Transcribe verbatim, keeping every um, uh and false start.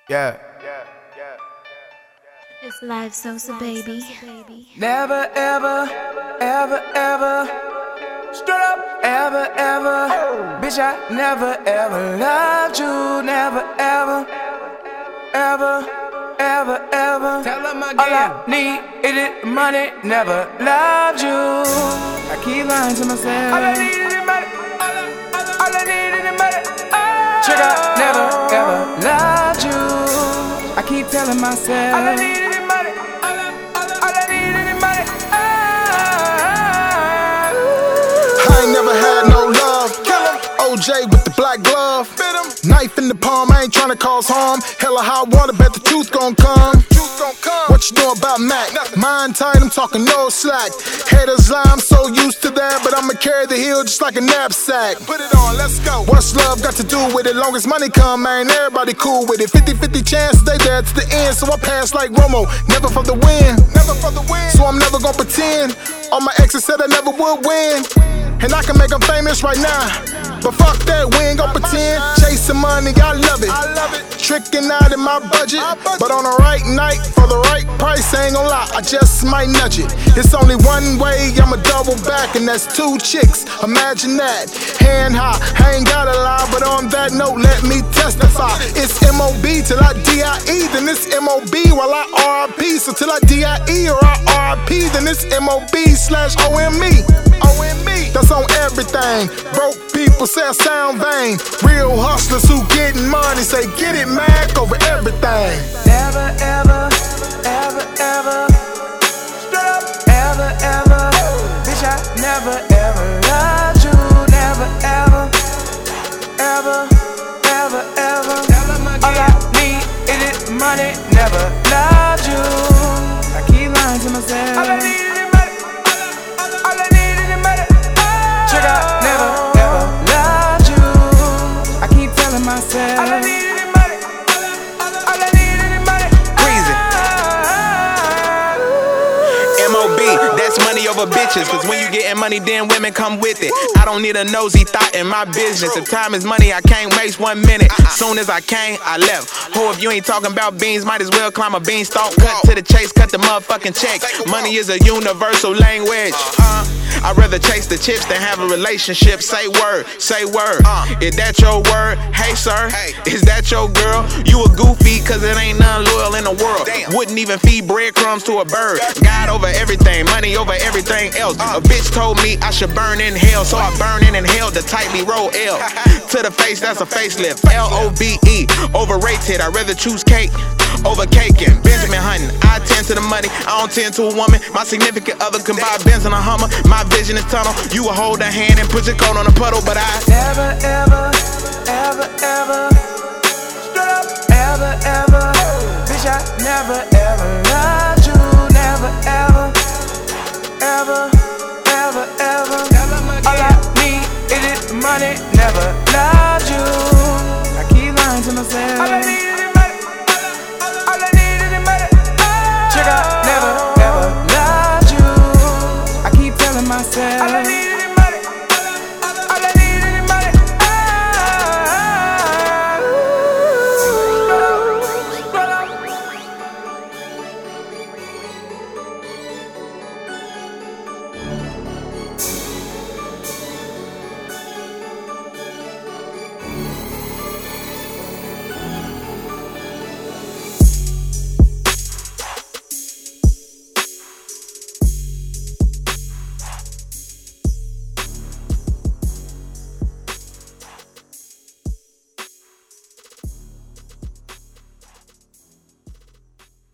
Yeah. It's Live Sosa, baby. Never, ever, ever, ever, straight up, ever, ever, bitch, I never, ever loved you. Never, ever, ever, ever, ever. Tell them again. All I need is money. Never loved you. I keep lying to myself. All I need is money. All I need is money. Trigger, never, ever loved you. I keep telling myself. All I need is money. All I need is money. I ain't never had no love. O J with the black glove. Knife in the palm, I ain't tryna cause harm. Hella hot water, bet the truth gon' come. What you know about Mac? Mind tight, I'm talking no slack. Haters lie, I'm so used to that, but I'ma carry the hill just like a knapsack. Put it on, let's go. What's love got to do with it? Long as money come, man, everybody cool with it. fifty fifty chance, stay there to the end, so I pass like Romo. Never for the win, never for the win. So I'm never gonna pretend. All my exes said I never would win, and I can make them famous right now. But fuck that, we ain't gon' pretend. Chasing money, I love it. I love it. Tricking out in my budget. But on the right night, for the right price, I ain't gon' lie, I just might nudge it. It's only one way, I'ma double back, and that's two chicks. Imagine that. Hand high, I ain't gotta lie, but on that note, let me testify. It's M O B till I D I E, then it's M O B while I R I P. So till I D I E or I R I P, then it's M O B slash O M E. O M E. That's on everything. Broke people say I sound vain. Real hustlers who getting money say get it, Mac, over everything. Never, ever, ever, ever, straight up, ever, ever, bitch, I never, ever loved you. Never, ever, ever, ever, ever. All I need is money. Never loved you. I keep lying to myself. All I need is money. All I need is money. Trigger, never, ever loved you. I keep telling myself. All I need is money. All I need is money. Breezy. M O B, that's money over bitches. Cause when you getting money, then women come with it. I don't need a nosy thought in my business. If time is money, I can't waste one minute. Soon as I came, I left. Ho, if you ain't talking about beans, might as well climb a beanstalk. Cut to the chase, cut the motherfucking checks. Money is a universal language. Uh, I'd rather chase the chips than have a relationship. Say word, say word. Is that your word? Hey, sir. Is that your girl? You a goofy, cause it ain't none loyal in the world. Wouldn't even feed breadcrumbs to a bird. God over everything, money over everything else. A bitch told me I should burn in hell, so I burn in and hell to tightly roll L. To the face, that's a facelift. L O V E, overrated. I'd rather choose cake over caking. Benjamin hunting, I tend to the money, I don't tend to a woman. My significant other can buy Benz and a Hummer. My vision is tunnel. You will hold a hand and put your coat on a puddle, but I never, ever, ever, ever, straight up, ever, ever, bitch, I never, ever